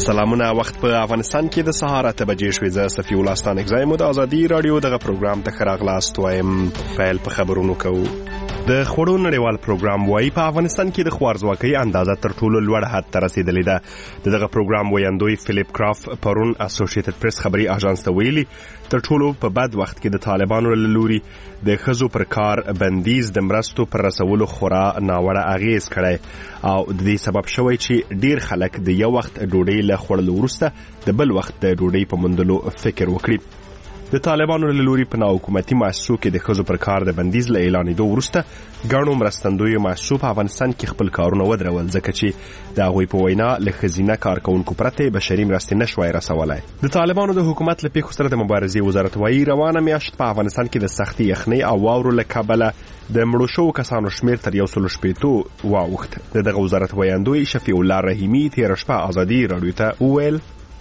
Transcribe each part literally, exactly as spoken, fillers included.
سلامونه. وخت په افغانستان کې د سهار اته بجې شوې. زه صفي الله ستانک زایم د ازادي رادیو دغه پروګرام ته ښه راغلاست وایم. پیل په خبرونو کوو. د خوړو نړیوال پروګرام وایي په افغانستان کې د خوارځواکۍ اندازه تر ټولو لوړ حد ته رسیدلې ده. د دغه پروګرام ویاندوی فلیپ کراف پرون اسوسییټډ پریس خبري اژانس ته ویلي تر ټولو په بد وخت کې د طالبانو له لوري د ښځو پر کار بندیز د مرستو پر رسولو خورا ناوړه اغیز کړی او د دې سبب شوی چې ډیر خلک د یو وخت ډوډۍ له خوړلو وروسته د بل وخت د ډوډۍ په موندلو فکر وکړي. د طالبانو له لوري په ناحکومتي مؤسسو کې د ښځو پر کار د بندیز له اعلانېدو وروسته ګڼو مرستندویو مؤسسو په افغانستان کې خپل کارونه ودرول، ځکه چې د هغوی په وینا له ښځینه کارکوونکو پرته بشري مرستې نشوای رسولی. د طالبانو د حکومت له پیښو سره د مبارزې وزارت وایي روانه میاشت په افغانستان کې د سختې یخنۍ او واورو له کبله د مړو شوو کسانو شمېر تر یو سلو شپېتو واوښت. د دغه وزارت ویاندوی شفیع الله رحیمي تېره شپه ازادي راډیو ته وویل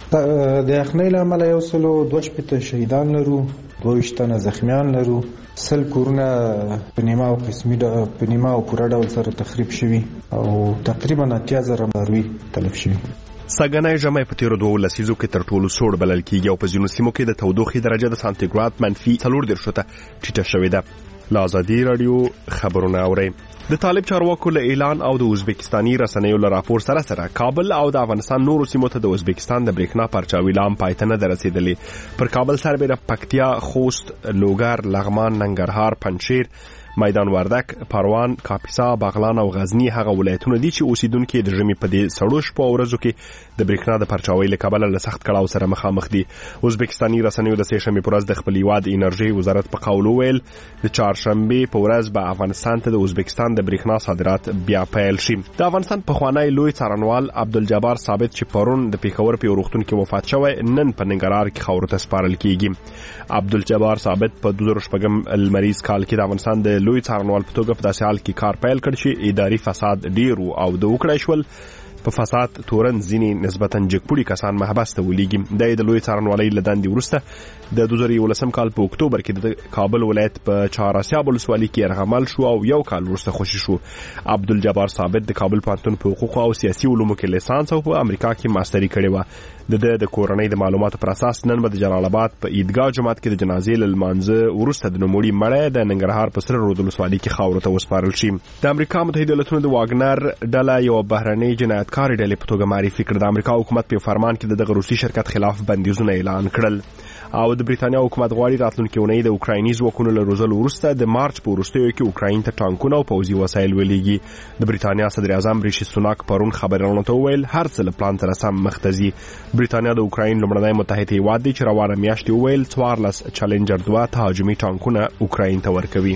د یخنۍ له امله یو سلو دوه شپېته شهیدان لرو، دوه ویشت تنه زخمیان لرو، سل کورونه په نیمه او قسمي په نیمه او پوره ډول سره تخریب شوي او تقریبا اتیا زره څاروي تلف شوي. سږنی ژمی په تیرو دوو لسیزو کې تر ټولو سوړ بلل کېږي او په ځینو سیمو کې د تودوخې درجه د سانتیګراد منفي څلور دېرشو ته ټیټه شوې ده. له ازادي راډیو خبرونه اورئ. د طالب چارواکو له اعلان او د ازبکستاني رسنیو له راپور سره سره کابل او د افغانستان نورو سیمو ته د ازبکستان د برېښنا پرچاوي لا هم پای ته نه ده رسېدلې. پر کابل سربېره پکتیا، خوست، لوګر، لغمان، ننګرهار، پنجشیر، میدان وردک، پروان، کاپیسا، بغلان او غزنی هغه ولایتونه دي چې اوسیدونکو د ژمي په دې سړو شپو او ورځو کې د برېښنا د پرچاوي له کبله له سخت کړاو سره مخامخ دي. ازبکستاني رسنیو د سې شنبې په ورځ د خپل هیواد انرژي وزارت په قول وویل د چهارشنبې په ورځ به افغانستان ته د ازبکستان د برېښنا صادرات بیا پیل شي. د افغانستان پخوانی لوی څارنوال عبدالجبار ثابت چې پرون د پیښور په روغتون کې وفات شوی نن په ننګرهار کې خاورو ته سپارل کیږي. عبدالجبار ثابت په دوه زره شپږم لمریز کال کې د افغانستان د لوی څارنوال په توګه په داسې حال کې کار پیل کړ چې اداري فساد ډیر او د وکړای شول په فساد تورن ځینې نسبتا جګپوړي کسان محبس ته ولیږي. د لوی څارنوالۍ له دندې وروسته د دوه زره یولسم کال په اکتوبر کې د کابل ولایت په چهاراسیاب ولسوالۍ کې یرغمل شو او یو کال وروسته خوشي شو. عبدالجبار ثابت د کابل پوهنتون په حقوقو او سیاسي علومو کې لیسانس او په امریکا کې ماستري کړې وه. د د کورنۍ د معلوماتو پر اساس نن به د جلال آباد په عیدګاه جومات کې د جنازې له لمانځه وروسته د نوموړي مړی د ننګرهار په سره رود ولسوالۍ کې خاورو ته وسپارل شي. د امریکا متحده ایالتونو د واګنر ډله یوه بهرنۍ جنایتکارې ډلې په توګه معرفي کړه. د امریکا حکومت په فرمان کې د دغه روسي شرکت خلاف بندیزونه اعلان کړل او د بریتانیا حکومت غواړي راتلونکي اونۍ د اوکرایني ځواکونو له روزلو وروسته د مارچ په وروستیو کې اوکراین ته ټانکونه او پوځي وسایل ولېږي. د بریتانیا صدر اعظم ریشي سوناک پرون خبرونو ته وویل هر څه له پلان سره سم مخ ته ځي. بریتانیا د اوکراین لومړنی متحد هیواد دی چې روانه میاشت وویل څوارلس چالنجر دوه تهاجمي ټانکونه اوکراین ته ورکوي.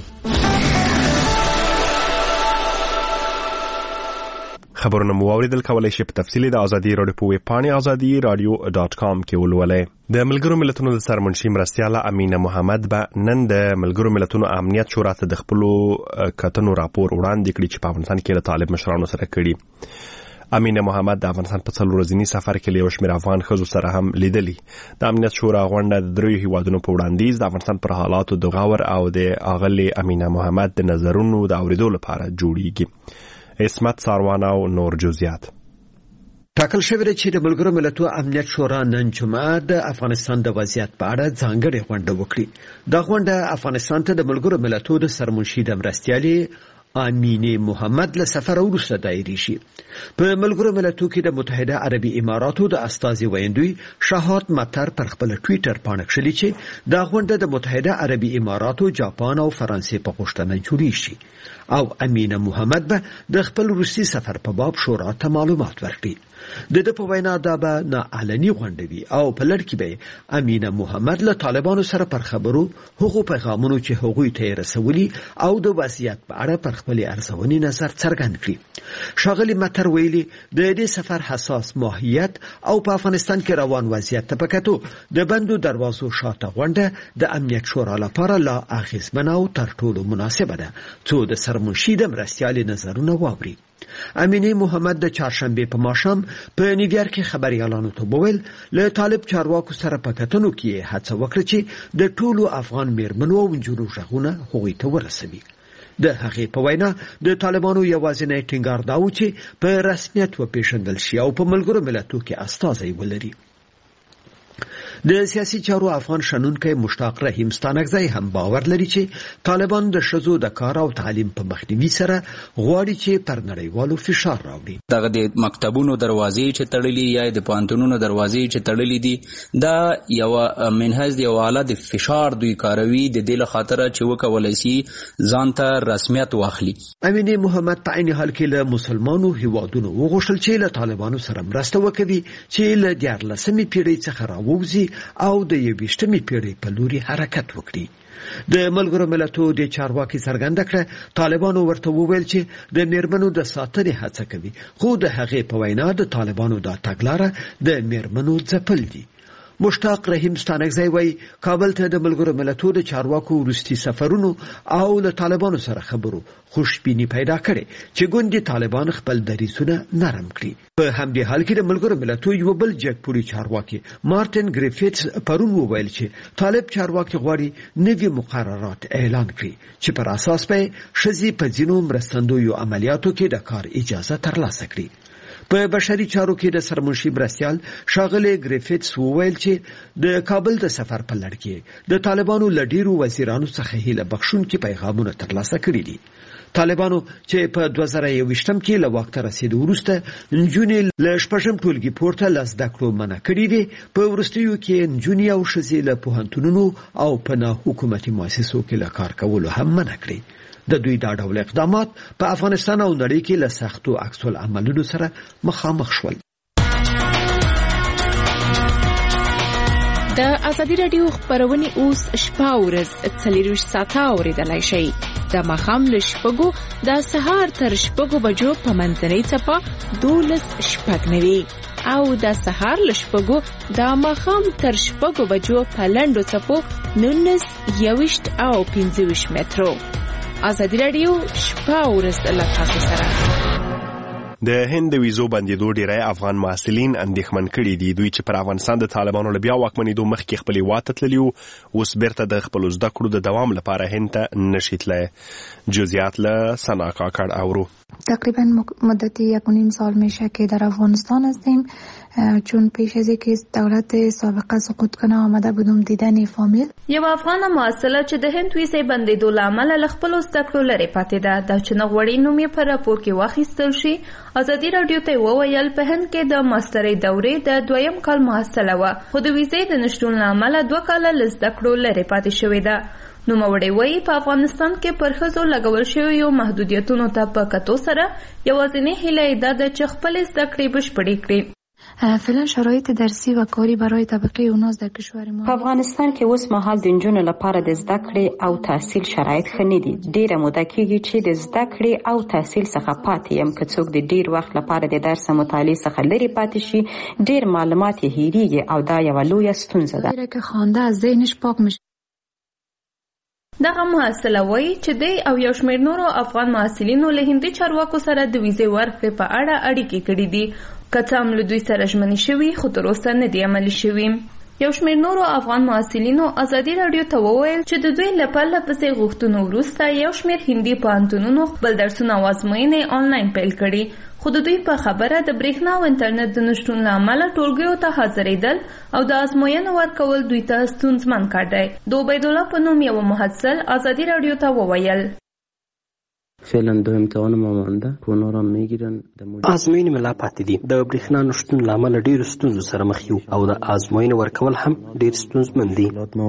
خبرونه مو واوریدل. کولای شئ په تفصیل د ازادي راډیو په ویب پاڼې ازادي راډیو ډاټ کام کې ولولئ. د ملګرو ملتونو د سرمنشي مرستیاله امینه محمد به نن د ملګرو ملتونو امنیت شورا ته د خپلو کتنو راپور وړاندې کړي چې په افغانستان کې له طالب مشرانو سره کړي. امینه محمد د افغانستان په څلور ورځني سفر کې له یو شمېر افغان ښځو سره هم لیدلي. د امنیت شورا غونډه د دریو هیوادونو په وړاندیز د افغانستان پر حالاتو د غور او د اغلې امینه محمد د نظرونو د اوریدو لپاره جوړیږي. اسمت ساروان او نور جزئیات. ټاکل شوی چې د ملګرو ملتونو امنیت شورا نن جمعه د افغانستان د وضعیت په اړه ځانګړې غونډه وکړي. دا غونډه افغانستان ته د ملګرو ملتونو د سرمنشي د مرستیالې امینه محمد له سفر وروسته دایري شي. په ملګرو ملتونو کې د متحده عربي اماراتو د استازي ویندوی شهادت مطر پر خپل ټوئیټر باندې کړي چې دا غونډه د متحده عربي اماراتو، جاپان او فرانسې په غوښتنه جوړی شي او امینه محمد به د خپل روسي سفر په باب شورا ته معلومات ورکړي. د د په وینا دا به نه اعلاني غونډه وي او په لړ کې به امینه محمد له طالبانو سره پر خبرو هغو پیغامونو چې هغوی ته رسولي او د وضعیت په اړه پر خپل ارزونی نظر څرګند کړي. ښاغلي مطر ویلي د دې سفر حساس ماهیت او په افغانستان کې روان وضعیت ته پکاتو د بندو دروازو شاته غونډه د امنیت شورا لپاره لا اغیزمنه او تر ټولو مناسبه ده څو د سرمنشي د مرستیالې نظرونه واوري. امینه محمد د چهارشنبې په ماښام په نیویارک کې خبريالانو ته وویل له طالب چارواکو سره په کتنو کې هڅه وکړه چې د ټولو افغان میرمنو او نجونو غږونه هغوی ته ورسوي. د هغې په وینا د طالبانو یوازینی ټینګار دا و چې په رسمیت وپېژندل شي او په ملګرو ملتونو کې استازی ولري. د سیاسي چارو افغان شنونکی مشتاق رحیم ستانکزی هم باور لري چې طالبان د ښځو د کار او تعلیم په مخنیوي سره غواړي چې پر نړیوالو فشار راوړي. دغه د مکتبونو دروازې چې تړلې یا د پوهنتونونو دروازې چې تړلې دي دا یو منهج دی او اعلی د فشار دوی کاروي د دې له خاطر چې وکولای شي ځان ته رسمیت واخلي. امینه محمد په عین حال کې له مسلمانو هیوادونو وغوښتل چې له طالبانو سره مرسته وکړي چې له دیارلسمې پیړۍ څخه راووځي او د یویشتمې پیړۍ په لوري حرکت وکړي. د ملګرو ملتونو د چارواکي څرګنده کړه طالبانو ورته وویل چې د میرمنو د ساتنې هڅه کوي، خو د هغې په وینا د طالبانو دا تګلاره د میرمنو ځپل دي. مشتاق رحیم ستانکزی وایي کابل ته د ملګرو ملتونو د چارواکو وروستي سفرونو او له طالبانو سره خبرو خوشبیني پیدا کړې چې ګوندې طالبان خپل دریځونه نرم کړي. په همدې حال کې د ملګرو ملتونو یو بل جګپوړي چارواکي مارټین ګریفیټس پرون وویل چې طالب چارواکي غواړي نوي مقررات اعلان کړي چې پر اساس به ښځې په ځینو مرستندویو عملیاتو کې د کار اجازه ترلاسه کړي. په بشري چارو کې د سرمنشي مرستیال ښاغلی ګریفیټس وویل چې د کابل د سفر په لړ کې د طالبانو له ډیرو وزیرانو څخه هیله بخښونکي پیغامونه ترلاسه کړي دي. طالبانو چې په دوه زره یوویشتم کې له واک ته رسیدو وروسته نجونې له شپږم ټولګي پورته له زده کړو منع کړي دي. په وروستیو کې نجونې او ښځې له پوهنتونونو او په ناحکومتي مؤسسو کې له کار کولو هم منع کړي. د دوی دا ډول اقدامات په افغانستان او نړۍ کې له سختو عکس العملونو سره مخامخ شول. د ازادي راډیو خبرونه اوس شپه ورځ څلورویشت ساعته اوریدلای شئ. د ماښام له شپږو د سهار تر شپږو بجو په منځنۍ څپه دولس شپږ نوي او د سهار له شپږو د ماښام تر شپږو بجو په لنډو څپو نولس یوویشت او پنځه ویشت مترو. ازادي راډیو شپه ورځ له تاسو سره. د هند د ویزو بندیدو ډیری افغان محصلین اندېښمن کړي دي. دوی چې پر افغانستان د طالبانو له بیا واکمنېدو مخکې خپلې هیواد ته تللي وو، اوس بیرته د خپلو زده کړو د دوام لپاره هند ته نشي تللی. جزئیات له ثنا کاکړ اورو. تقریبا مدت یک و نیم سال میشه که در افغانستان هستیم، چون پیش از اینکه دولت سابقه سقوط کنه آمده بودم دیدن فامیل. یو افغان محصله چې د هند ویزې بندیدو له امله له خپلو زده کړو لرې پاتې ده، دا چې نه غواړي نوم یې په راپور کې واخیستل شي. ازادي راډیو ته وویل په هند کې د ماسترۍ دورې د دویم کال محصله وه، خو د ویزې د نشتون له امله دوه کاله له زده کړو لرې پاتې شوې ده. نوموړی وایي په افغانستان کې پر ښځو لګول شویو محدودیتونو ته په کتو سره یوازینۍ هیله یې دا ده چې خپلې زده کړې بشپړې کړي. فعلا شرایط درسی و کاری برای طبقه اوناز در کشور ما په افغانستان کې اوس مهال د نجونو لپاره د زده کړې او تحصیل شرایط ښه نه دي. ډیره موده کېږي چې د زده کړې او تحصیل څخه پاتې یم. که څوک د ډیر وخت لپاره د درس مطالعې څخه لرې پاتې شي، ډیر معلومات یې هېریږي او دا یوه لویه ستونزه ده. که خوانده از ذهنش پاک میشه. دغه محصله وایي چې دی او یو شمېر نورو افغان محصلینو له هندي چارواکو سره د ویزې ورکړې په اړه اړیکې کړې دي. که څه هم له دوی سره ژمنې شوي، خو تر اوسه نه دي عملي شوي. یو شمېر نورو افغان محصلینو ازادي راډیو ته وویل چې د دوی له پرله پسې غوښتنو وروسته یو شمېر هندي پوهنتونونو خپل درسونه او ازموینې آنلاین پیل کړي، خو د دوی په خبره د برېښنا او انټرنیټ د نشتون له امله ټولګیو ته حاضرېدل او د ازموینو ورکول دوی ته ستونزمن کار دی. د عبیدالله په نوم یوه محصل ازادي راډیو ته وویل فعلا دو امتحان ما مانده اونا را میگیرن. ازموینې مې لا پاتې دي. د برېښنا نشتون له امله ډېرو ستونزو سره مخ یو او د ازموینې ورکول هم ډېر ستونزمن دي.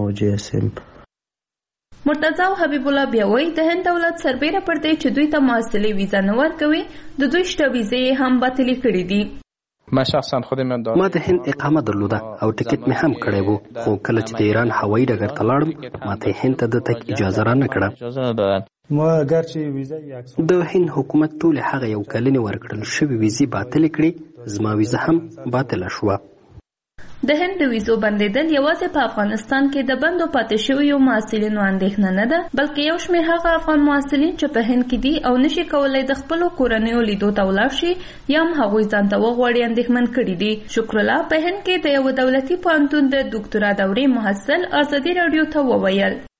مرتضی او حبیب الله بیا وایي د هند دولت سربیره پر دی چې دوی ته محصلې ویزه نه ورکوي، د دوی شته ویزې هم باطلې کړې دي. ما شخصا خودم ما د هند اقامه درلوده او ټیکټ مې هم کړی وو، خو کله چې د ایران هوایي ډګر ته لاړم ما ته هند ته د تګ اجازه را نه کړه. د هند حکومت ټول هغه یو کلنې ورکړل شوې ویزې باطلې کړې، زما ویزه هم باطله شوه. د هند د ویزو بندیدل یوازې په افغانستان کې د بندو پاتې شویو محصلینو اندېښنه نه ده، بلکې یو شمېر هغه افغان محصلین چې په هند کې دي او نشي کولی د خپلو کورنیو لیدو ته ولاړ شي یا هم هغوی ځان ته وغواړي اندېښمن کړي دي. شکرالله په هند کې د یوه دولتي پوهنتون د دوکتورا دورې محصل ازادي راډیو ته وویل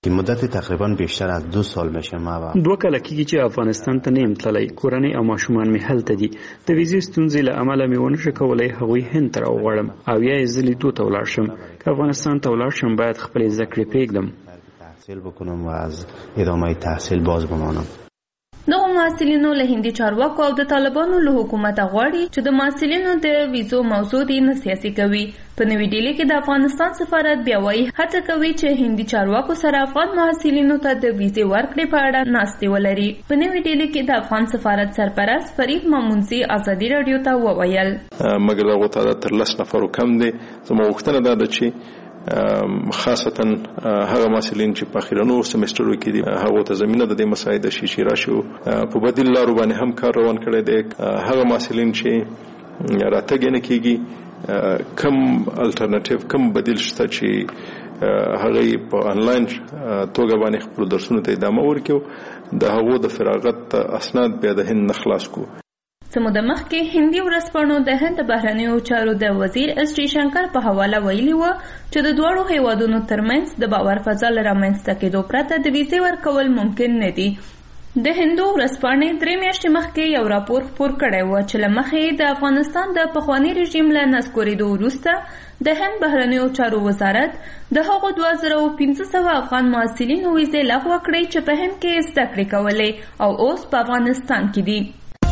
که مدت تقریبا بیشتر از دو سال میشه ما با دوه کال کېږي چې افغانستان ته نیم تللی کورنۍ او ماشومان می هلته دي د ویزې ستونزې له امله مې ونه شکولای هغوی هند ته راوغواړم او یا یې زه لیدو ته ولاړ شم که افغانستان ته ولاړ شم باید خپلې زده کړې پرېږدم تحصیل بکنم و از ادامه تحصیل باز بمانم. دغه محصلینو له هندي چارواکو او د طالبانو له حکومت غواړي چې د محصلینو د ویزو موضوع دې نه سیاسي کوي. په نوې ډیلي کې د افغانستان سفارت بیا وایي هڅه کوي چې هندي چارواکو سره افغان محصلینو ته د ویزې ورکړې په اړه ناستې ولري. په نوې ډیلي کې د افغان سفارت سرپرست فرید مامونزي ازادي رادیو ته وویل مګر دغه تعداد تر لس نفرو کم دی. زموږ غوښتنه دا ده چې خاصتا هغه محصلین چې په اخیرنو سمسترو کې دي هغه ته زمينه د دې مسایده شي چې راشو په بدیل لارو باندې هم کار روان کړی دی. هغه محصلین چې راتګ نه کیږي کم الټرنیټیو کم بدیل شته چې هغه په انلاین توګه باندې خپل درسونه ته ادامه ورکړي د هغو د فراغت اسناد بیا د هند نخلاص کو. سموده مخکې هندي ورځپاڼو د هند بهرنیو چارو د وزیر اس ټي شنکر په حواله ویلي و چې د دوړو هیوادونو ترمنځ د باور فضا لرامنځته کېدو پرته د ویزې ورکول ممکن نه دي. د هندو ورځپاڼې درې میاشتې مخکې یو راپور خپور کړی و چې له مخې د افغانستان د پخواني رژیم له نسکورېدو وروسته د هند بهرنیو چارو وزارت د هغو دوه زره پنځه سوه افغان محصلینو ویزې لغوه کړې چې په هند کې زده کړې کولې او اوس په افغانستان کې دي.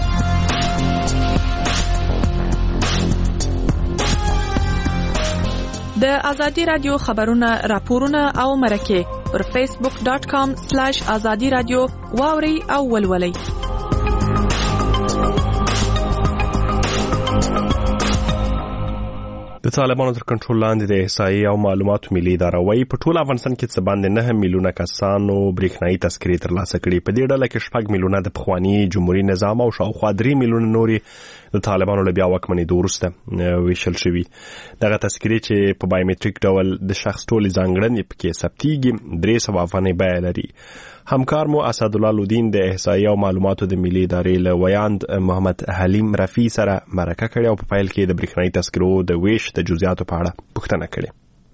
د ازادي رادیو خبرونه راپورونه او مرکه پر فیسبوک ډاټ کام سلاش ازادي رادیو واوري او ولولئ. د طالبانو تر کنټرول لاندې د احصایې او معلوماتو ملي اداره وايي په ټول افغانستان کې څه باندې نه میلیونه کسانو برېښنايي تذکرې ترلاسه کړي. په دې ډله کې شپږ میلیونه د پخواني جمهوریت نظام او شاوخوا درې میلیونه نورې د طالبانو له بیا واکمنېدو وروسته ویشل شوي. دغه تذکرې چې په بایومټریک ډول د شخص ټولې ځانګړنې پکې ثبتېږي درې سوه افغانۍ بیه لري. همکار مو اسدالله لودین د احصایې او معلوماتو د ملي ادارې له ویاند محمد حلیم رفیع سره مرکه کړې او په پیل کې د برېښنايي تذکرو د ویش د جزئیاتو په اړه پوښتنه کړې.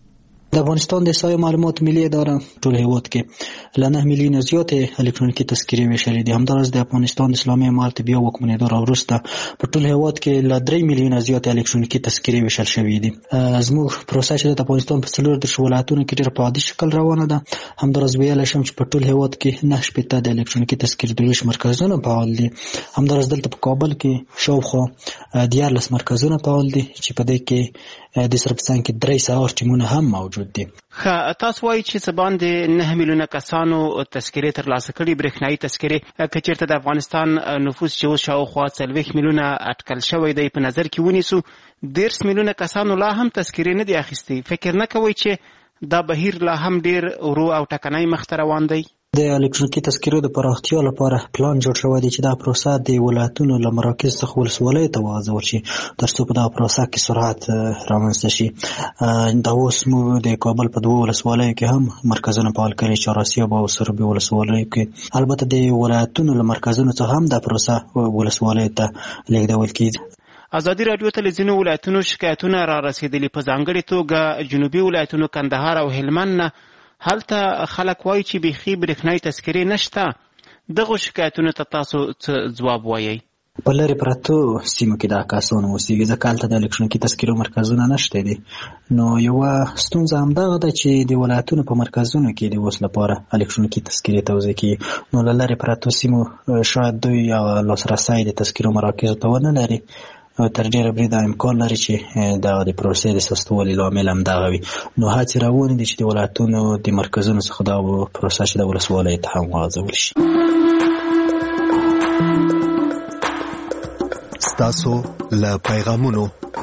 د افغانستان د احصایې معلومات ملي اداره ټول هیواد کې له نه میلیونه زیاتې الکترونیکي تذکرې ویشلې دي. همداراز د افغانستان اسلامي امارت بیا واکمنېدو راوروسته په ټول هیواد کې له درې میلیونه زیاتې الکترونیکي تذکرې ویشل شوې دي. زموږ پروسه چې د افغانستان په څلور دېرش ولایتونو کې ډېر په عادي شکل روانه ده. همداراز ویلی شم چې په ټول هیواد کې نه شپېته د الکترونیکي تذکرې د ویش مرکزونه فعال دي. همداراز دلته په کابل کې شاوخوا دیارلس مرکزونه فعال دي چې په دې کې د سرپسان کې درې سوه ټیمونه هم موجود دي. خا تاسو وایي چې څه باندې نه میلیونه کسانو تذکرې ترلاسه کړي برېښنايي تذکرې که چېرته د افغانستان نفوس چې اوس شاوخوا څلوېښت میلیونه اټکل شوی دی په نظر کې ونیسو دېرش میلیونه کسانو لا هم تذکرې نه دي اخیستې. فکر نه کوئ چې دا بهیر لا هم ډېر ورو او ټکنی مخته روان دی؟ د الکترونیکي تذکرو د پراختیا لپاره پلان جوړ شوی دی چې دا پروسه د ولایتونو له مراکز څخه ولسوالیو ته وغځول شي ترڅو په دغه پروسه کې سرعت رامنځته شي. دا اوس موږ د کابل په دوه ولسوالیو کې هم مرکزونه فعال کړي چې چهارسیاب او سربي ولسوالیو کې. البته د ولایتونو له مرکزونو څخه هم دا پروسه ولسوالیو ته لیږدول کېږي. ازادي رادیو ته له ځینو ولایتونو شکایتونه را رسېدلي په ځانګړې توګه جنوبي ولایتونو کندهار او هلمند نه. هلته خلک وایي چې بیخي برېښنايي تذکرې نشته. دغو شکایتونو ته تاسو څه ځواب وایئ؟ په لرې پرتو سیمو کې دا کسان اوسېږي ځکه هلته د الکترونیکي تذکرو مرکزونه نشته دي. نو یوه ستونزه همدغه ده چې د ولایتونو په مرکزونو کې د اوس لپاره الکترونیکي تذکرې توزیع کېږي. نو له لرې پرتو سیمو شاید دوی لاسرسی د تذکرو مراکزو ته ونه لري. تر ډېره بریده امکان لري چې دغه د پروسې د سستوالي لامل همدغه وي. نو هڅې روانې دي چې د ولایتونو د مرکزونو څخه دا پروسه چې د ولسوالیو ته هم وغځول شي. ستاسو له پیغامونو.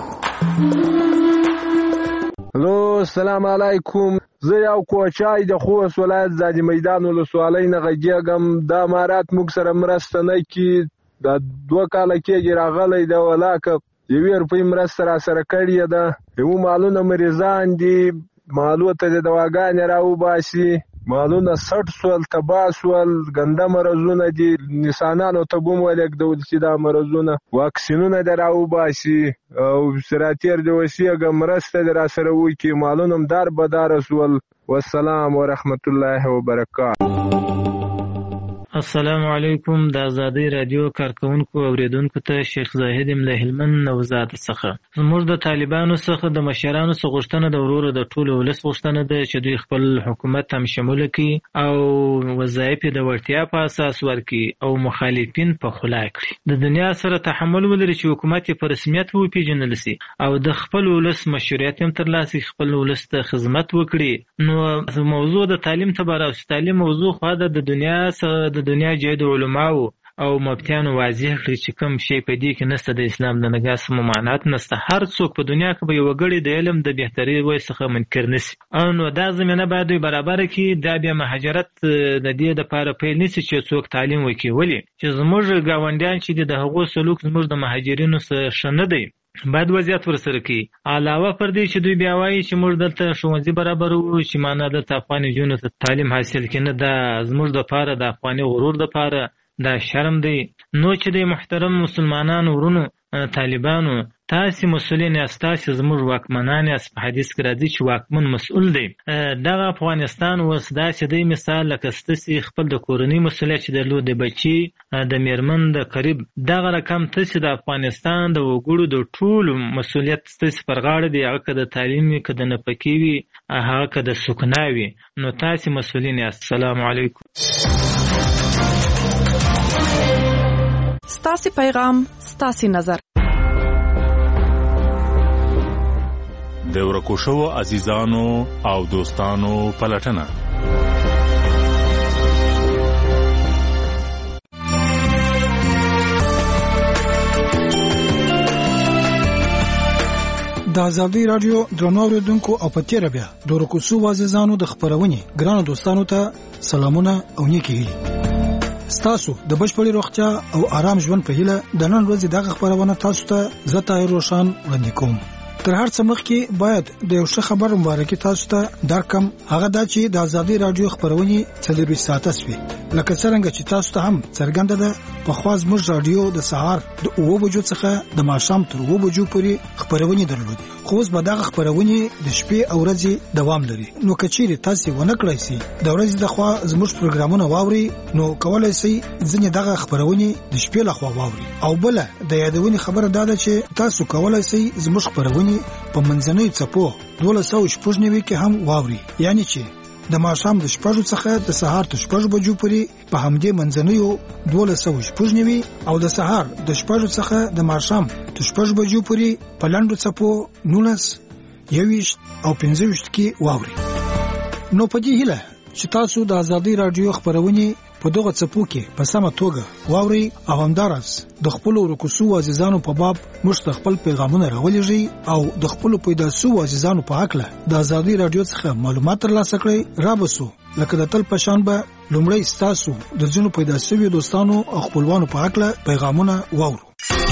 هلو السلام علیکم. زه یو کوچای د خوست ولایت زادي میدان ولسوالۍ نه غږیږم. دا امارات موږ سره مرسته نه کوي. دا دوه کاله کېږي راغلی ده ولاکه یوې روپۍ مرسته را سره کړې ده. یو مالونه مریضان دي مالو ته د دواګانې راوباسي. مالونه سټ سول تباه سول ګنده مرضونه دي. انسانانو ته به مو ولېږدول چې دا مرضونه واکسینونه دې راوباسي او سراتیر دې وسیږه مرسته دې را سره وکړي. مالونه هم دار بداره سول والسلام ورحمت الله وبرکاته. السلام علیکم. د ازادۍ رادیو کارکونکو اوریدونکو ته شیخ زاهد ام له هلمند نوزاد څخه. زموږ د طالبانو څخه د مشرانو څخه غوښتنه د ورور د ټولو ولس غوښتنه ده چې دوی خپل حکومت هم شموله کړي او وظایف د وړتیا په اساس ورکړي او مخالفین په خلا کړي. د دنیا سره تحمل ولري چې حکومت په رسمیت وپیژنل شي او د خپل ولس مشروعیت هم ترلاسه کړي، خپل ولس ته خدمت وکړي. نو موضوع د تعلیم ته براوس تعلیم موضوع خو د دنیا سره د دنیا جید علماو او مفتیانو واضح کړي چې کوم شی په دې کې نشته د اسلام د نګاه سم ممانعت نشته. هر څوک په دنیا کې به یو غړي د علم د بهتري وای څخه منکر نشي. نو دا زمينه باید برابر کړي. دا بیا مهاجرت د دې د پاره پیل نشي چې څوک تعلیم وکړي، ولی چې زموږ گاونډیان چې د هغو سلوک زموږ د مهاجرینو سره شنه دی باید وضعیت ورسره کوي. علاوه پر دې چې دوی بیا وایي چې موږ دلته ښوونځي برابر وو چې معنا دلته افغان نجونو ته تعلیم حاصل کړي. نه، دا زموږ دپاره د افغاني غرور دپاره دا شرم دی. نو چې د محترم مسلمانانو ورونو طالبانو تاسې مسؤلین یاست، تاسې زموږ واکمنان یاست. په حدیث کې راځي چې واکمن مسؤل دی. دغه افغانستان اوس داسې دی مثال لکه ستاسې خپل د کورنۍ مسؤلیت چې درلود، د بچي د میرمن د قریب دغه رقم تاسې د افغانستان د وګړو د ټولو مسؤلیت ستاسې پر غاړه دی. هغه که د تعلیم وي، که د نفقې وي، هغه که د سکنا وي، نو تاسې مسؤلین یاست. السلام علیکم. ستاسې پیغام ستاسې نظر. د ورکو شوو عزیزانو او دوستانو پلټنه. د ازادۍ رادیو درنو اوریدونکو او په تیره بیا د ورکو شوو عزیزانو د خبرونې ګرانو دوستانو ته سلامونه او نیکې هیلې. ستاسو د بشپړې روغتیا او آرام ژوند په هیله د نن ورځې دغه خبرونه تاسو ته زه طاهر روشن وړاندې کوم. تر هر څه مخکې باید د یو ښه خبر مبارکي تاسو ته درکم. هغه دا چې د ازادۍ رادیو خبرونه څلور ساعته سوي. لکه څنګه چې تاسو ته هم څرګنده ده، په خوا زموږ رادیو د سهار د اوه بجو څخه د ماښام تر اوه بجو پورې خبرونه درلودي، خو اوس به دغه خبرونه د شپې او ورځې دوام لري. نو که چیرې تاسو ونه کړئ سي د ورځې د خوا زموږ پروګرامونه واوري، نو کولای سي ځینې دغه خبرونه د شپې له خوا واوري. او بل د یادونې خبره دا ده چې تاسو کولای سي زموږ خبرونه په منځنۍ څپو دوه سوه شپږ نوي کې هم واوري. یعنی چې د ماښام د شپږو څخه د سهار تر شپږو بجو پورې په همدې منځنیو دوه سوه شپږ نوي او د سهار د شپږو څخه د ماښام تر شپږو بجو پورې په لنډو څپو نولس، یوویشت او پنځه ویشت کې واوري. نو په دې هیله چې تاسو د ازادۍ رادیو خبرونه په دغه څپو کې په سمه توګه واوري او همدارس د خپل ورکو شوو عزیزانو په باب موږ خپل پیغامونه راولېږئ او د خپل پیدا شوو عزیزانو په حق له د ازادۍ رادیو څخه معلومات ترلاسه کړئ. رابسو لکه د تل پشان به لومړی ستاسو د ځینو پیدا شویو دوستانو او خپلوانو په حق له پیغامونه واورو.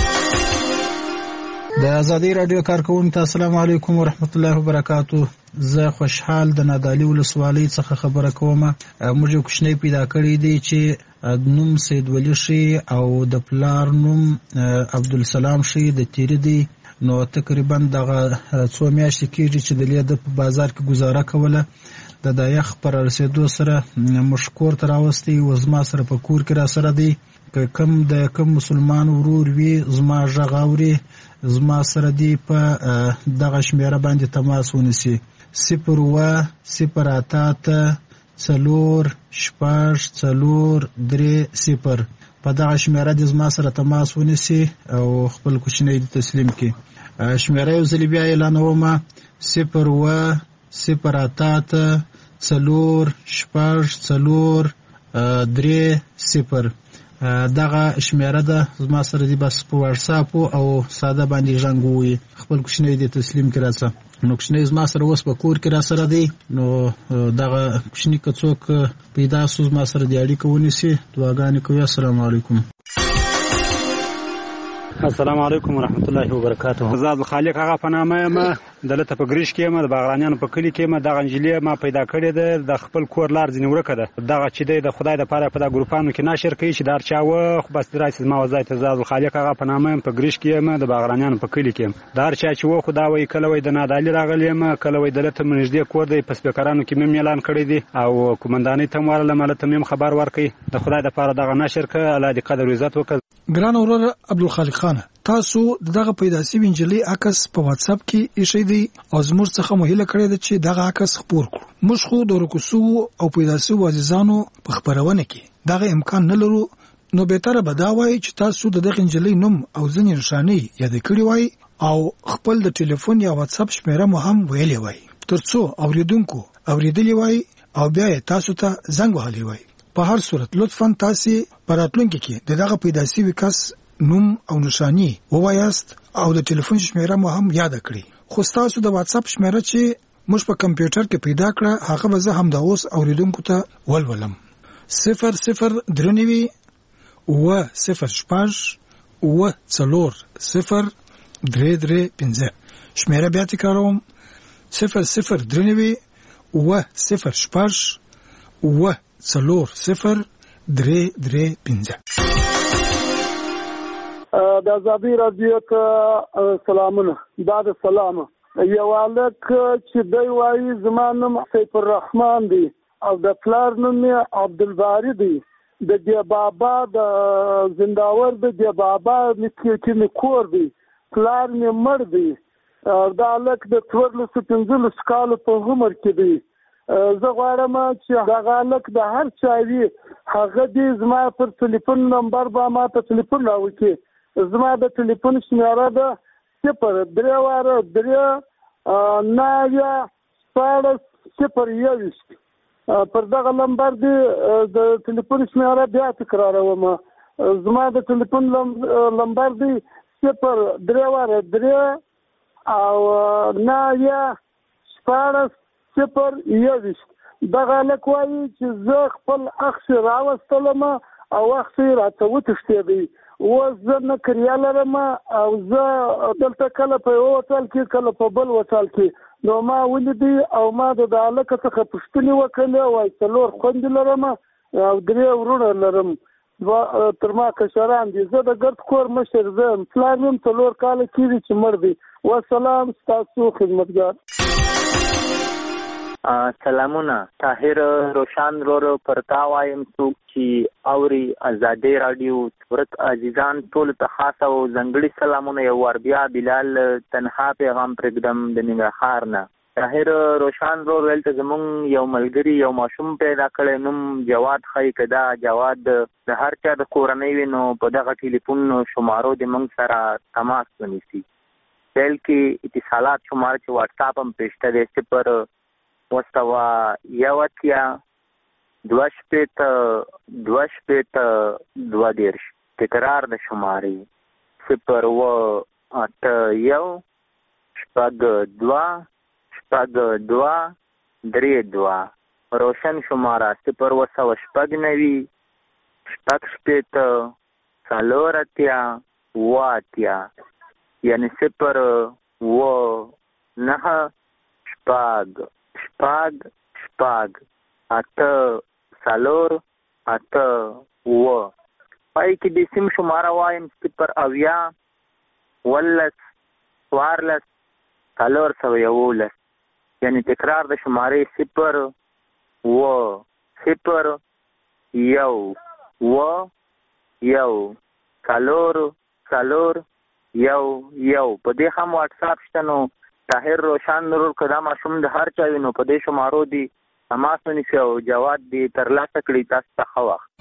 د ازادۍ رادیو کارکونکو ته السلام علیکم ورحمت الله وبرکاتو. زه خوشحال د نادعلي ولسوالۍ څخه خبره کوم. موږ یو کوچنی پیدا کړی دی چې نوم سید ولی شي او د پلار نوم عبدالسلام شي د تیری دی. نو تقریبا دغه څو میاشتې کېږي چې د لید په بازار کې گزاره کوله. د د یخ پر رسیدو سره مشکور تر راوستي و زما سره په کور کې را سره دی. که کم د کم مسلمان ورور وي زما غږ اوري، زما سره دی په دغه شمیره باندې تماس ونیسي. صفر اوه صفر اته اته څلور شپږ څلور درې صفر په دغه شمیره د زما سره تماس ونیسي او خپل کوچنی تسلیم کړي. شمیره یو ځل بیا اعلانوم: صفر اوه صفر اته اته څلور شپږ څلور درې صفر. دغه شمیره ده زما سره دی، بس په واتساپ او ساده باندې ژوند وي. خپل کوچنی د تسلیم کړه څه نو کوچنی زما سره اوس په کور کې را سره دی. نو دغه کوچنی که څوک پیدا سو زما سره دی اړیکه ونیسي. دعاګانې کوي. السلام علیکم. السلام علیکم ورحمت الله وبرکاته. زاد خالق هغه په نامه یم دلته په ګریش کې ما د باغرانیانو په کلی کې ما د غنجلی ما پیدا کړې ده د خپل کور لار ځنی ورکه ده دغه چې د خدای د پاره په د ګروپانو کې ناشر کوي چې دار چاوه خو بس درایسز ما وزای ته زاد الخالق هغه په نامه په ګریش کې ما د باغرانیانو په کلی کې دار چا چې و خدا وای کله وای د نادالي راغلی ما کله وای دلته منځدې کور دی په سپیکرانو کې مې اعلان کړی دی او کومندانۍ ته مورله مالته مې خبر ورکړي د خدای د پاره دغه ناشر ک الله دې قدر عزت وکړي ګران اورور عبدالخالق خان تاسو دغه پیدا شوی انجلي عکس په واتس اپ کې ایښی دی او زموږ څخه مو هیله کړې ده چې دغه عکس خپور کړو موږ خو د ورکوسو او پیدا شوی عزیزانو په خبرونه کې دغه امکان نه لرو نو به تر به دا وایي چې تاسو د دغه انجلي نوم او ځنې نشانه یاد کړی وای او خپل د ټلیفون یا واتس اپ شمیره مو هم ویلې وای ترڅو اوریدونکو اوریدلی وای او بیا تاسو ته زنګ وهلی وای په هر صورت لطفاً تاسو پراتلونکو کې دغه پیدا شوی کس نوم او نشانی ووایاست او د ټلیفون شمیره مو هم یاد کړئ خو تاسو د واتس اپ شمیره چې موږ په کمپیوټر کې پیدا کړه هغه به زه هم د اوس اوریدونکو ته ولولم صفر صفر درنوي و صفر شپږ و څلور صفر درې درې پنځه شمیره بیا تکراروم صفر صفر درنوي و صفر شپږ و څلور صفر درې درې پنځه د آزادي رادیو ته سلامونه دا د سلام یو الک چې دی وایي زما نوم سیف الرحمن دی او د پلار نوم یې عبدالباری دی د دی بابا د زنداور د دی بابا چې می کور دی پلار مې مړ دی دا الک د څوارلسو پنځلسو کالو په عمر کې دی زه غواړم چې هغه الک د هر چا وي هغه دې زما پر ټلیفون نمبر به ما ته ټلیفون راوکړي زما د ټلیفون شمیره ده صفر درې واره درې نوي شپاړس صفر یوویشت پر دغه نمبر دی د ټلیفون شمیره بیا تکراروم زما د ټلیفون نمبر دی صفر درې واره درې او نوي شپاړس صفر یوویشت دغه هلک وایي چې زه خپل اخښې راوستلم او اخښې راته وتښتېدی اوس زه نه کریا لرم او زه دلته کله په یو هوټل کې کله په بل هوټل کې نو ما ولیدی او ما د هلک څخه پوښتنې وکړلې وایي څلور خویندې لرم او درې ورونه لرم تر ما کشران دي زه د ګرد کور مشر زه یم پلار مې هم څلور کاله کېږي چې مړ دی وسلام ستاسو خدمتګار سلامونه طاهر روشان رورو پرتا وایم څوک چې اوري آزادي رادیو ورک عزیزان ټول ته خاصه او ځنګړي سلامونه یو ور بیا بلال تنها پیغام پرګدم د ننګرهار نه طاهر روشان رور ولته زمونږ یو ملګری یو ماشوم پیدا کړی نوم جواد خی کدا جواد د هر چا د کورنۍ وینو په دغه ټلیفون شمارو د موږ سره تماس ونیسي بل کې اتصالات شمار چې واتس اپ هم پېشته دی صفر وستوا یواتیا دوش پیت دوش پیت دو دیرش تکرار د شماری صفر و اٹ یو شپگ دوا شپگ دوا دری دوا روشن شمارا صفر و سو شپگ نوی شپگ شپیت سالورتیا واتیا یعنی صفر و نه شپگ شپاگ شپاگ اته سالور اته و پای کې د سیم شماره وایم صفر اویا ولس وارلس سالور سو یولس یعنی تکرار د شماره صفر و صفر یو و یو سالور سالور یو یو په دې هم واتس اپ شته نو طاهر روشان نور کدا ماشوم د هر چا وینو په دې شمارو دی تماس ونیسي او جواد دی ترلاسه کړي تاسو ته ښه وخت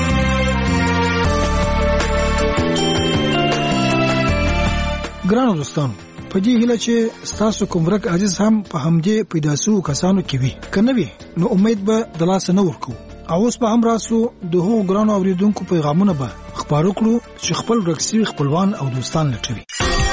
ګرانو دوستانو په دې هیله چې تاسو کوم ورک عزیز هم په همدې پیدا شو کسانو کې وي کنه وي نو امید به د لاس نه ورکو او اوس به هم راسو د هغو ګرانو اوریدونکو پیغامونه به خبرو کړو چې خپل ورکسي خپلوان او دوستان لټوي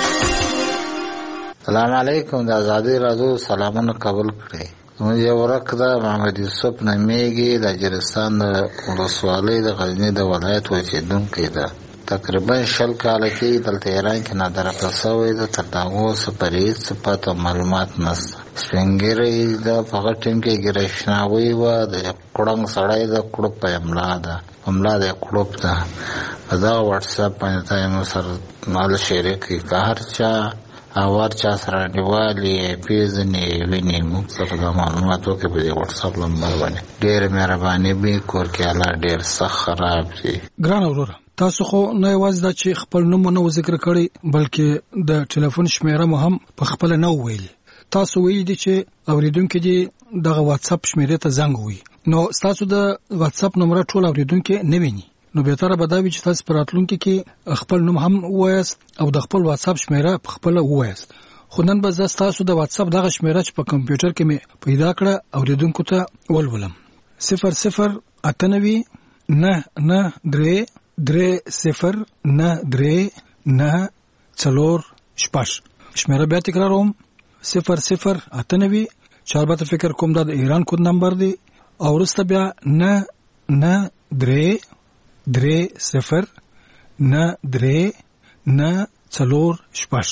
سلام علیکم د آزادي رادیو سلامونه قبول کړئ زموږ یو ورک ده محمد یوسف نامیږي د اجرستان د ولسوالۍ د غزني د ولایت اوسېدونکی ده تقریبا شل کاله کې دلته ایران کې نادرکړل شوی ده، تر دا اوسه پرې هېڅ پته معلومات نشته. سپین ږیری ده په هغه ټیم کې ګرشناوي وه، د کړنګ سړی ده، کړوپ په املا ده، په املا د کړوپ ده. په دغه واټساپ باندې ته یې مو سره مال شریک کړي، که هر چا او هر چا سره انډیوالي پېژني ویني موږ سره دا معلومات وکړي په دې واټساپ نمبر باندې. ډېره مهرباني به وي، کور کې حالات ډېر سخت خراب دي. ګران وروره، تاسو خو نه یوازې دا چې خپل نوم نه و ذکر کړی بلکې د ټلیفون شمیره مو هم په خپله نه وویلې. تاسو ویلي دي چې اورېدونکي دې دغه واتساپ شمیرې ته زنګ ووهي، نو ستاسو د واتساپ نمبر ټول اورېدونکي نه ویني، نو بهتره به دا وي چې تاسو په راتلونکي کې خپل نوم هم ووایاست او د خپل واتساپ شمیره په خپله ووایاست. خو نن به زه ستاسو د واتساپ دغه شمیره چې په کمپیوټر کې مې پیدا کړه اورېدونکو ته ولولم. صفر صفر اته نوي نه نه درې درې صفر نه درې نه څلور شپږ. شمیره بیا تکراروم، صفر صفر اته نوي، چې البته فکر کوم دا د ایران کود نمبر دی، او وروسته بیا نه نه درې درې صفر نه درې نه څلور شپږ.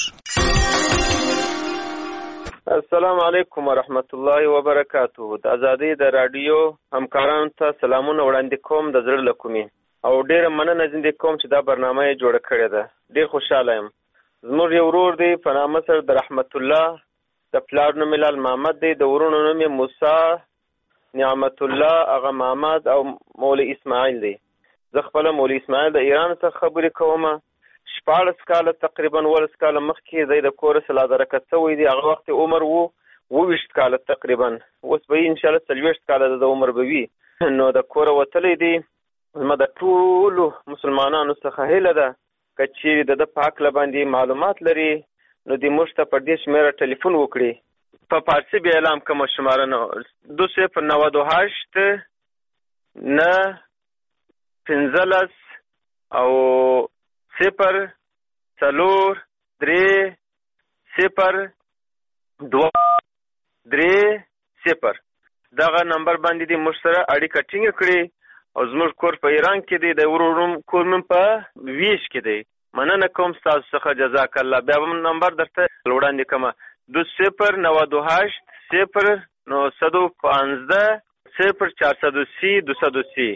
السلام علیکم ورحمت الله وبرکاته. د ازادۍ د رادیو همکارانو ته سلامونه وړاندې کوم د زړه له کومې، او ډیره مننه زنده کوم چې دا برنامه یې جوړه کړې ده. ډیر خوشاله یم. زموږ یو ورور دی په نامه سره د رحمت الله، د پلار نوم یې لال محمد دی، د ورونو نوم یې موسی، نعمت الله، هغه محمد او مولوي اسماعیل دی. زه خپله مولوي اسماعیل د ایران څخه خبرې کوم. شپاړس کاله تقریبا ولس کاله مخکې دی د کوره سلا درکت شوی دی. هغه وخت عمر وو اوویشت کاله تقریبا، اوس به یې انشاءالله څلوېښت کاله د عمر به وي. نو د کوره وتلی دی. زما د ټولو مسلمانانو څخه هیله ده که چیرې د ده په هکله باندې معلومات لري نو دې موږ ته په دې شمېره ټلیفون وکړي. په فارسي بیا اعلام کوم شماره نه دو صفر نود و هشت نه پنځلس او صفر څلور درې صفر دوه درې صفر. دغه نمبر باندې دې موږ سره اړیکه ټینګه کړي. او زموږ کور په ایران کې دی، د ورور کور مې په ویش کې دی. مننه کوم ستاسو څخه، جزاک الله. بیا به نمبر درته وړاندې کومه، دو صفر نود و هشت صفر نهصد و پانزده صفر چهارصد و سی دوصد و سی.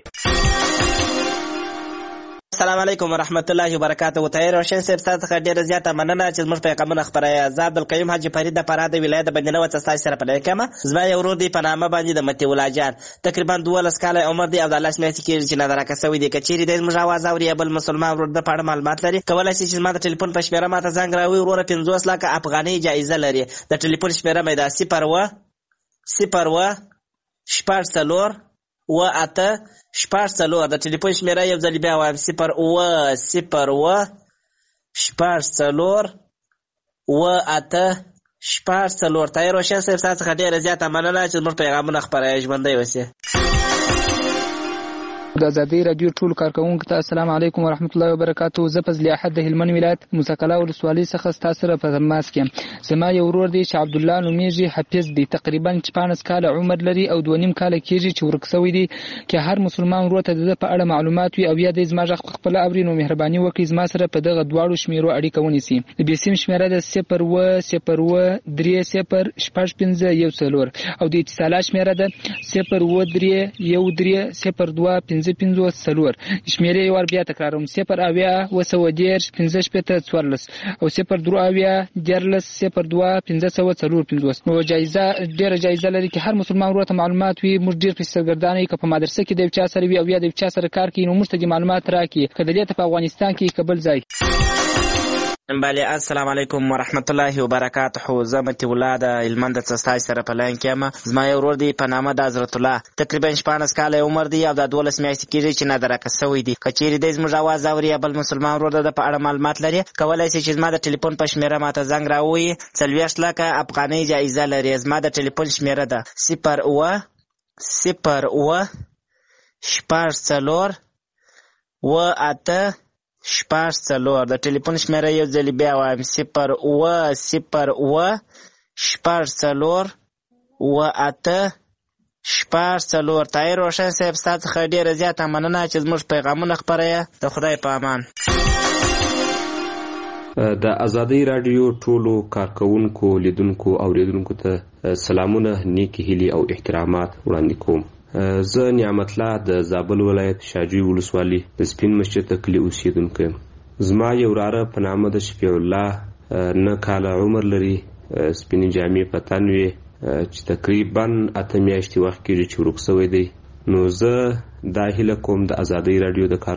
السلام علیکم ورحمت الله وبرکاته. طاهر روشن صاحب تاسو څخه ډیره زیاته مننه چې زموږ پیغامونه خپروي. زه عبدالقیوم حاجي فرید د فراه د ولایت د بندینه وڅ تاسو سره پلی کوم. زما یو ورور دی په نامه باندې د متي الله جان، تقریبا دولس کاله عمر دی او د الله سمې کې چې نادرکه شوی دی. کچېری د زموږ आवाज اوري بل مسلمان ورور د پاړه معلومات لري، کولای شي چې زما د ټلیفون په شمیره ماته زنګ راوي. ورور پنځوس لکه افغاني جایزه لري. د ټلیفون شمیره مې دا صفر و صفر و شپږ څلور و اته شپږ څلور. د ټلیفون شمیره یو ځل بیا وایم، صفر و صفر و شپږ څلور و اته شپږ څلور. طاهر روشن صاحب تاسو څخه ډیره زیاته مننه چې زموږ پیغامونه خپروي. ژوندی اوسئ. د ازادۍ رادیو ټول کارکونکو ته السلام علیکم ورحمت الله وبرکاته. زه فضل احد د هلمند ولایت موسی ولسوالۍ څخه ستاسو سره په تماس کې. زما یو ورور دی چې عبد الله نومیږي، حفیظ دی، تقریبا شپاړس کاله عمر لري او دوه نیم کاله کېږي چې ورک شوی دی. که هر مسلمان ورور ته د په اړه معلومات وي او یا د زما غږ خپل اوري نو مهرباني وکړئ زما سره په دغه دواړو شمیرو اړیکه ونیسي. د بیسیم شمیره د صفر و صفر و درې صفر شپږ پنځه یو څلور او د اتصالات شمیره د صفر و درې یو درې صفر دوه پنځه پنځوس څلور. شمیرې یو بیا تکراروم، صفر اویا و سوه دېرش پنځه شپېته څوارلس او صفر درې اویا دیارلس صفر دوه پنځه سوه څلور پنځوس. نو جایزه ډېره جایزه لري که هر مسلمان ورور ته معلومات وي. موږ ډېر په سرګردانۍ که په مدرسه کې د یو چا سره وي او یا د یو چا سره کار کوي نو موږ ته دې معلومات راکړي، که د دې ته په افغانستان کې که بل ځای. بله السلام علیکم ورحمت الله وبرکاته. زه متي الله د هلمند څخه ستاسو سره په لاین کې یم. زما یو ورور دی په نامه د حضرت الله، تقریبا شپاړس کاله عمر دی او د دولس میاشتې کېږي چې نادرکه شوی دی. که چیرې دی زموږ آواز اوري یا بل مسلمان ورور د په اړه معلومات لري، کولی شي چې زما د ټلیفون په شمیره ماته زنګ راووهي. څلوېښت لکه افغانۍ جایزه لري. زما د ټلیفون شمیره ده صفر اوه صفر اوه شپږ څلور و اته شپږ څلور. د ټلیفون شمیره یو ځل بیا وایم، صفر اوه صفر اوه شپږ څلور و اته شپږ څلور. طاهر روشن صاحب ستا څخه ډېره زیاته مننه چې زموږ پیغامونه خپروې. د خدای په امان. د ازادۍ راډیو ټولو کارکونکو، لیدونکو او اوریدونکو ته سلامونه، نیکی هیلې او احترامات وړاندې کوم. زه نعمت الله د زابل ولایت شاجوی ولسوالي د سپین مسجد د کلي اوسیدونکی یم. زما یو وراره په نامه د شفیع الله نه کاله عمر لري، سپینې جامې په تن وي، چې تقریبا اته میاشتې وخت کېږي چې ورک شوی دی. نو زه دا هیله کوم د ازادۍ راډیو د کار